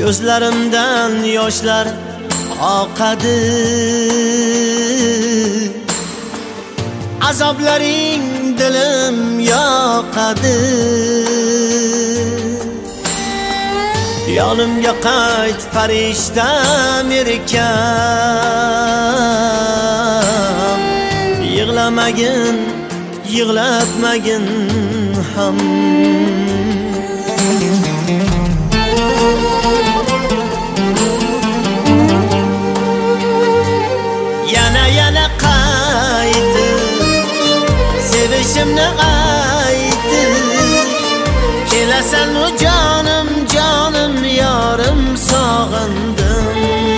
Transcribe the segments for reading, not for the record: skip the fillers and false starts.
Ko'zlarimdan yoshlar oqadi, azoblaring dilim yoqadi. Yonimga qayt farishtam erkam, yig'lamagin, yig'latmagin ham. Yana qaytib sevishimni aytib, kelasanmi jonim jonim yorim sog'indim.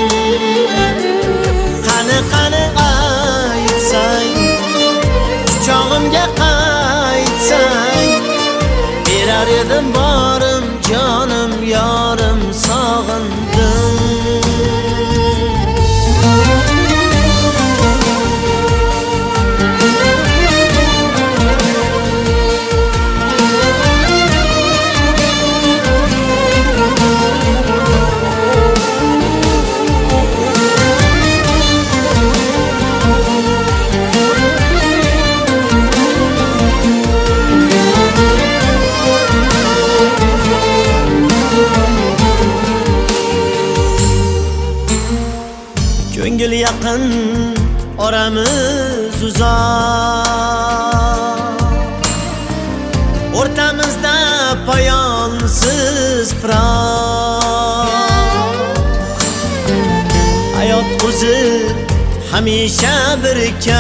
Qani aytsang, quchog'imga qaytsang, berar edim borim jonim yorim sog'indim. Ko'ngil yaqin, oramiz uzoq, o'rtamizda poyonsiz firoq. Hayot o'zi hamisha bir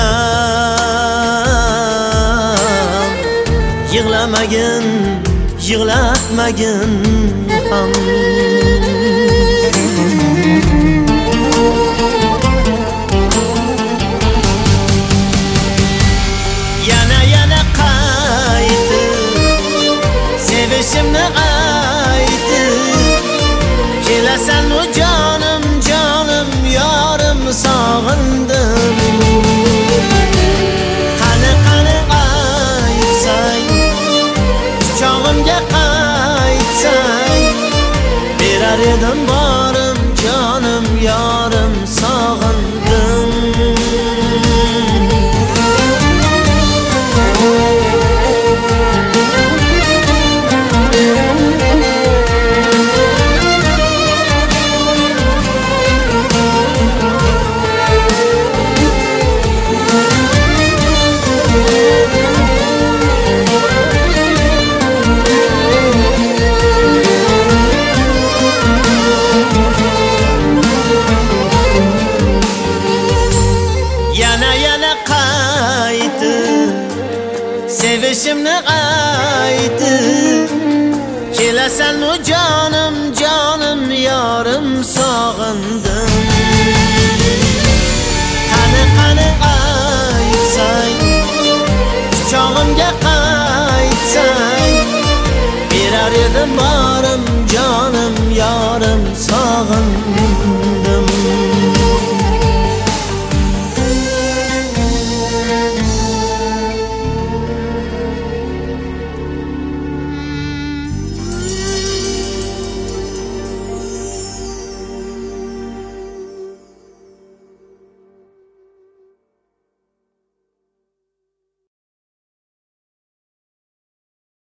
kam, yig'lamagin, yig'latmagin ham. Yana qaytib sevishimni aytib, kelasanmi jonim jonim yorim sog'indim. Qani aytsang, quchog'imga qaytsang, berar edim borim jonim yorim sog'indim. Yana qaytib sevishimni aytib, kelasanmi jonim jonim yorim sog'indim. Qani aytsang, quchog'imga qaytsang, berar edim borim jonim yorim sog'indim.